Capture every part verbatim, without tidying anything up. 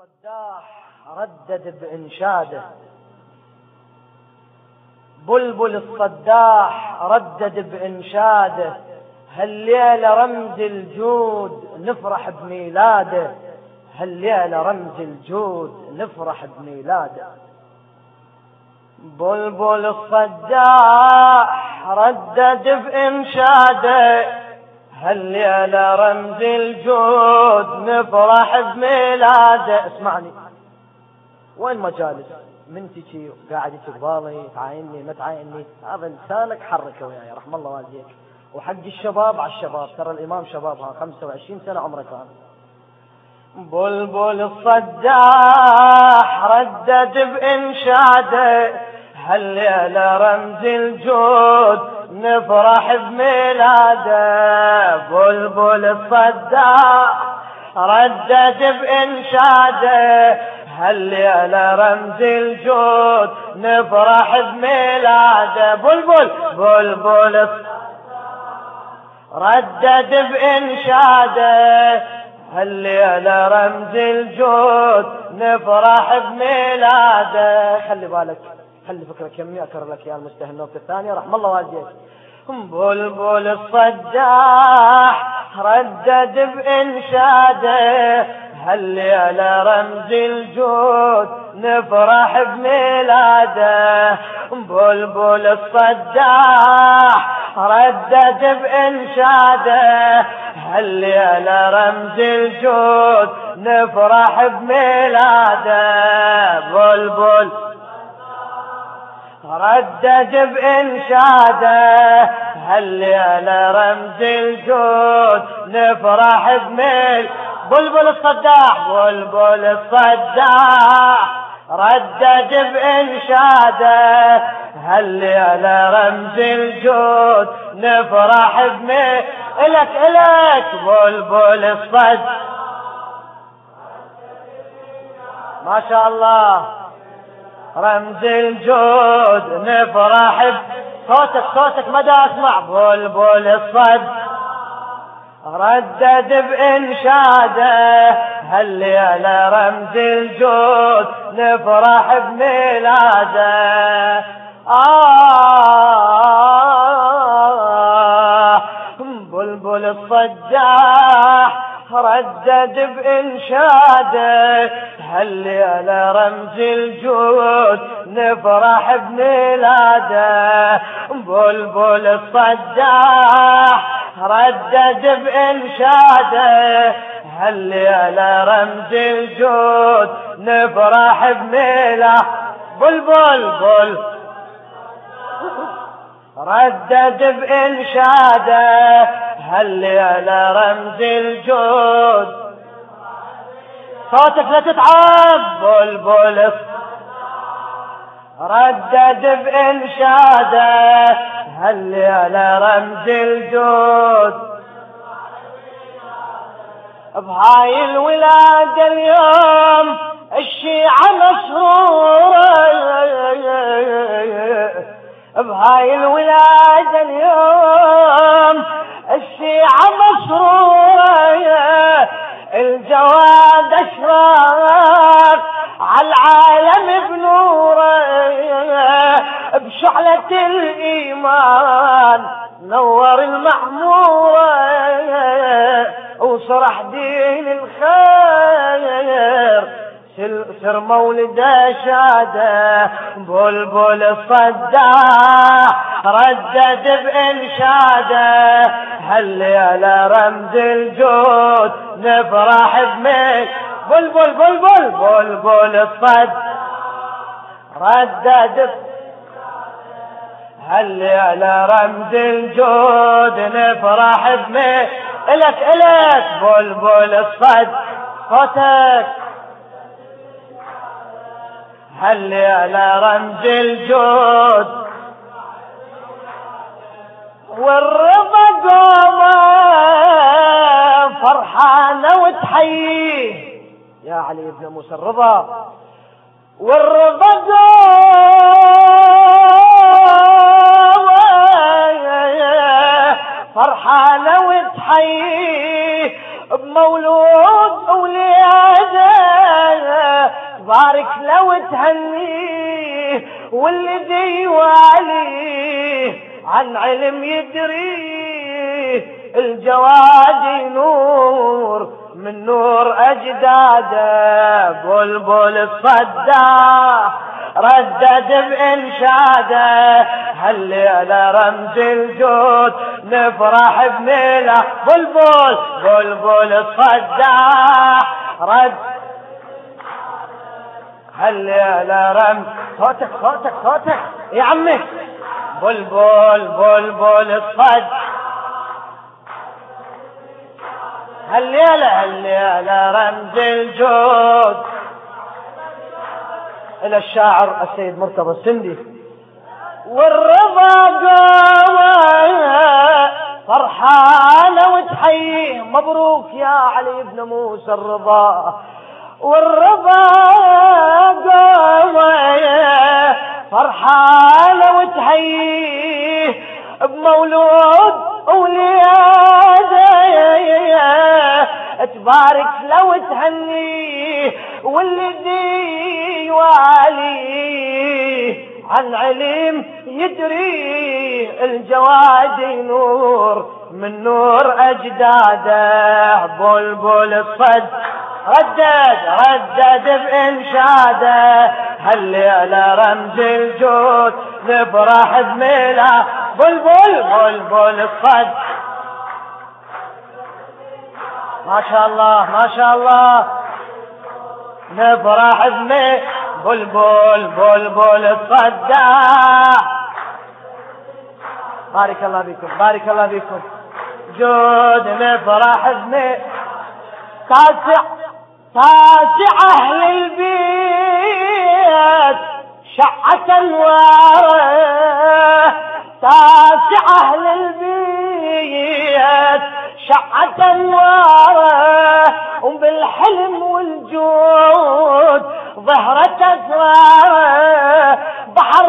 الصداح ردد بإنشاده، بلبل الصداح ردد بإنشاده، هالليلة رمز الجود نفرح بميلاده، هالليلة رمز الجود نفرح بميلاده. بلبل الصداح ردد بإنشاده، هالليلة رمز الجود نفرح بميلاده. اسمعني، وين مجالس من تجي قاعد تقبالي تعايني ما تعايني، هذا لسانك حركه وياي رحم الله والديك. وحق الشباب على الشباب، ترى الإمام شبابها خمسة وعشرين سنة عمره كان. بلبل الصداح ردد بإنشاده، هالليلة رمز الجود نفرح بميلاده. بلبل الصداح ردد بإنشاده، هالليلة رمز الجود نفرح بميلاده. بلبل بلبل ردد بإنشاده، هالليلة رمز الجود نفرح بميلاده. خلي بالك، خلي فكرك يمي أكرر لك يا المستهل النوبة الثانية رحم الله والديك. بلبل الصداح ردد بإنشاده، هالليلة رمز الجود نفرح بميلاده. بلبل الصداح ردد بإنشاده، هالليلة رمز الجود نفرح بميلاده. بلبل ردد بإنشاده، هالليلة رمز الجود نفرح بميل. بلبل الصداح بلبل الصداح ردد بإنشاده، هالليلة رمز الجود نفرح بميل. إلك إلك بلبل الصداح ما شاء الله، رمز الجود نفرح ب... صوتك صوتك مدى أسمع. بلبل الصد ردد بإنشاده، هالليلة رمز الجود نفرح بميلاده. آه بلبل الصداح ردد بإنشاده، هالليلة رمز الجود نفرح بميلاده. بلبل الصداح ردد بإنشاده، هالليلة رمز الجود نفرح بميلاده. بلبل بل ردد بإنشاده، هالليلة رمز الجود. صوتك لا تتعب. بلبل ردد بإنشاده، هالليلة رمز الجود. بهاي الولادة اليوم الشيعة مسرورة، بهاي الولادة اليوم الشيعة مسرورة، الجواد أشراق عالعالم بنوره، بشعلة الإيمان نور المعمورة، وصرح دين الخير سر مولده شاده. بلبل الصداح ردد بإنشاده، هالليلة رمز الجود نفرح بميل. بلبل بلبل بلبل الصداح ردد، هالليلة رمز الجود نفرح بميل. إلك إلك بلبل الصداح صوتك، هالليلة رمز الجود. والرضا قومه فرحانة وتحييه يا علي بن موسى الرضا. والرضا قومه فرحانة وتحييه بمولود أولاده، تبارك لو تهنيه والذي يواليه عن علم يدريه الجواد نور من نور أجداده بلبل الصداح ردد بإنشاده هالليلة رمز الجود نفرح بميله بلبل بلبل الصداح رد هالليلة رمز صوتك صوتك صوتك يا عمي بلبل بلبل الصداح هالليلة هالليلة رمز الجود. إلى الشاعر السيد مرتضى السندي. والرضا قوى فرحانة وتحييه مبروك يا علي بن موسى الرضا. والرضا قوى فرحانة وتحييه بمولود ولياده تبارك لو تهنيه والذي يواليه عن علم يدريه الجواد نور من نور أجداده بلبل الصد ردد ردد بإنشاده هالليلة رمز الجود نفرح بميله بلبل بلبل الصد. ما شاء الله ما شاء الله نفرح بميله بلبل بلبل الصداح. بارك الله بكم بارك الله بكم جود نفرح بميله تاسع تاسع أهل البيت شعة انواره تاسع أهل البيت شعة انواره وبالحلم والجود ظهرت أسراره بحر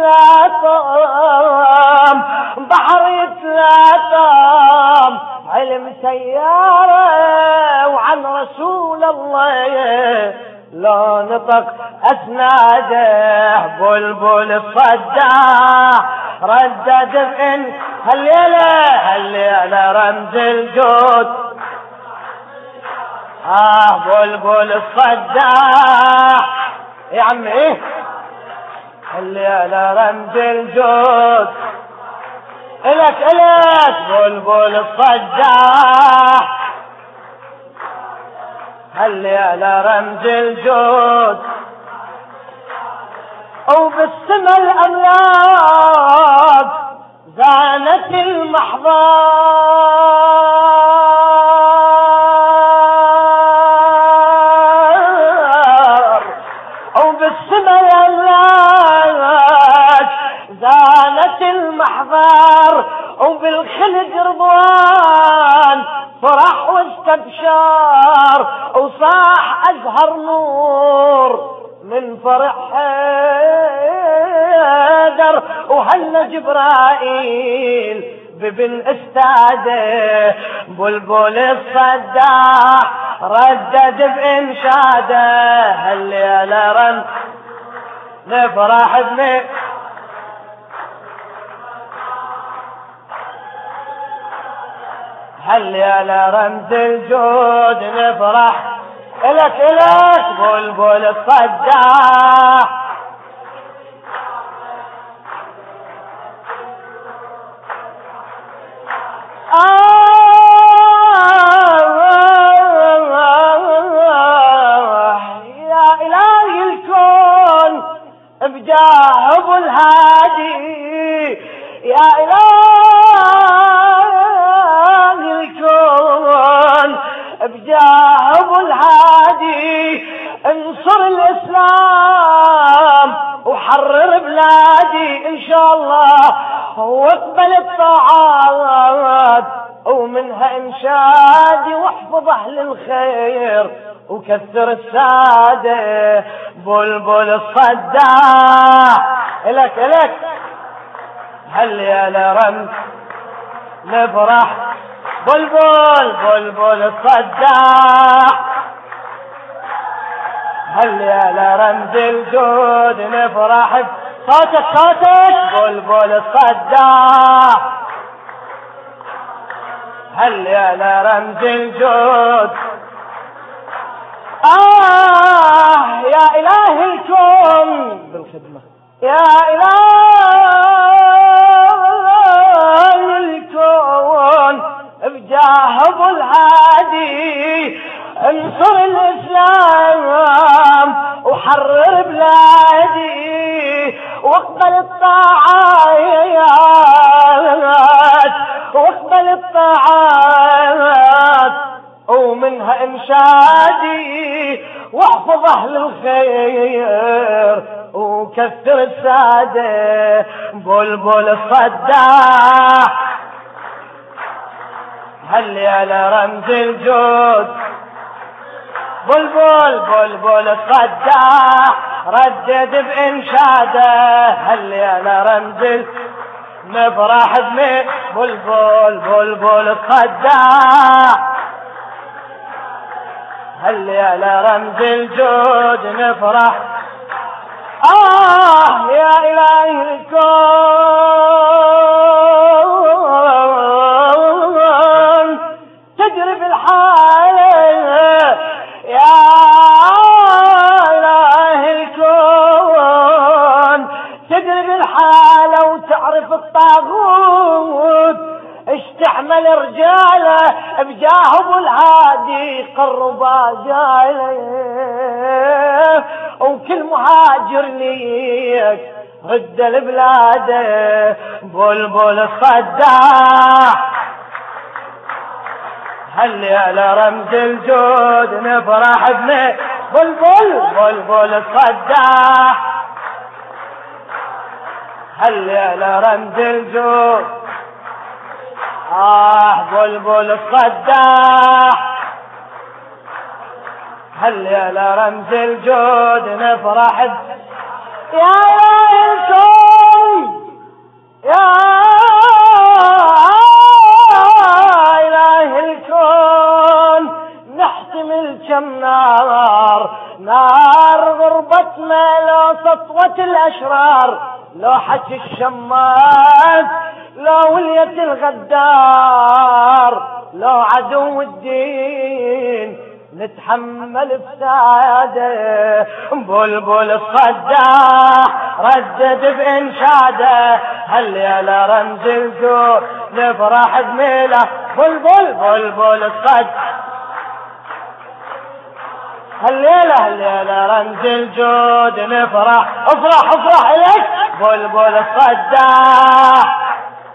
يتلاطم بحر يتلاطم علم سيارة وعن رسول الله لا نطق أسناده بلبل الصداح ردد بإن هالليلة هالليلة رمز الجود آه بلبل الصداح يا عمي إيه هالليلة رمز الجود إلك إلك بلبل الصداح هالليلة رمز الجود وبالسما الأملاك زانت المحضار وبالسما الأملاك زانت المحضار وبالخلد رضوان فرح واستبشار وصاح أزهر نور من فرح حيدر وهل جبرائيل ببن استاده بلبل الصداح ردد بإنشاده هالليلة رن نفرح بمي هالليلة رمز الجود نفرح إلك إلك بلبل الصداح يا إلهي الكون بجاه أبو الهادي يا إلهي الكون بجاه أبو الهادي انصر الإسلام وحرر بلادي إن شاء الله واقبل الطاعات ومنها انشادي واحفظ أهل الخير وكثر السادة بلبل الصداح إلك إلك هالليلة رمز نفرح بلبل بلبل الصداح هل يا رمز الجود نفرح صوتك صوتك بلبل الصداح هل يا رمز الجود آه يا إله الكون بالخدمة يا إله الكون بجاه ابو الهادي انصر الإسلام وحرر بلادي واقبل الطاعات واقبل الطاعات ومنها انشادي واحفظ اهل الخير وكثر الساده بلبل الصداح هل يا رمز الجود بلبل بلبل الصداح ردد بإنشاده هل يا رمز نفرح بمي بلبل بلبل الصداح هل يا رمز الجود نفرح آه يا إله الكون تجري بالحالة يا إله الكون تجري بالحالة وتعرف الطاغوت اشتحمل رجاله بجاه ابو الهادي قربا جاله وكل مهاجر ليك رد البلاد بلبل الصداح هل يا رمز الجود نفرح بمي بلبل بلبل الصداح هل يا رمز الجود آه بلبل الصداح هل يا رمز الجود نفرح يا إلهكم يا إله الكون نحتمل كم نار نار غربتنا لو سطوة الأشرار لو حكي الشماس لو ولية الغدار لو عدو الدين نتحمل بساده بلبل الصداح ردد بإنشاده هل يا رمز الجود نفرح بميله بلبل بلبل الصداح هالليلة هالليلة رمز الجود نفرح افرح افرح إليك بلبل الصداح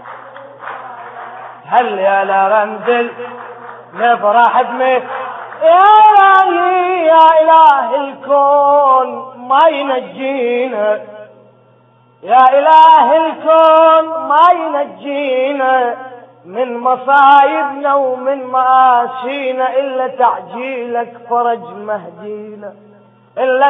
هل يا رمز نفرح بميله يا إلهي يا إله الكون ما ينجينا يا إله الكون ما ينجينا من مصايبنا ومن مآسينا إلا تعجيلك فرج مهدينا إلا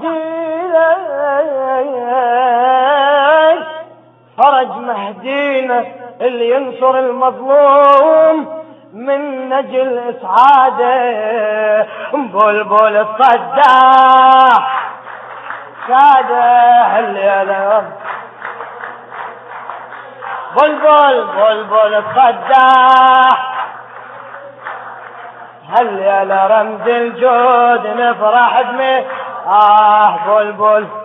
تعجيلك فرج مهدينا اللي ينصر المظلوم من نجل إسعاده بلبل الصداح ساده هل يا رب بلبل بلبل الصداح هل يا رمز الجود نفرح بمي آه بلبل